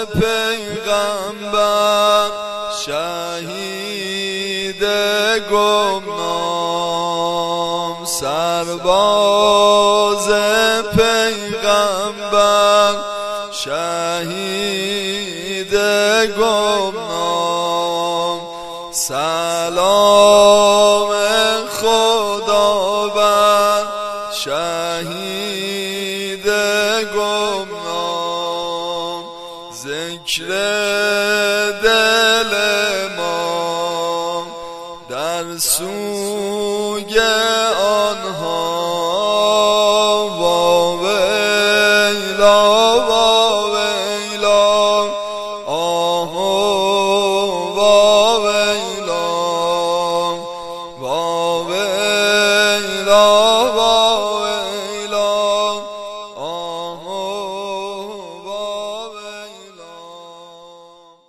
پیغمبر شهید گمنام سرباز پیغمبر شهید گمنام سلام خدا بر شهید گمنام ذکر دل ما در سوی آنها واویلا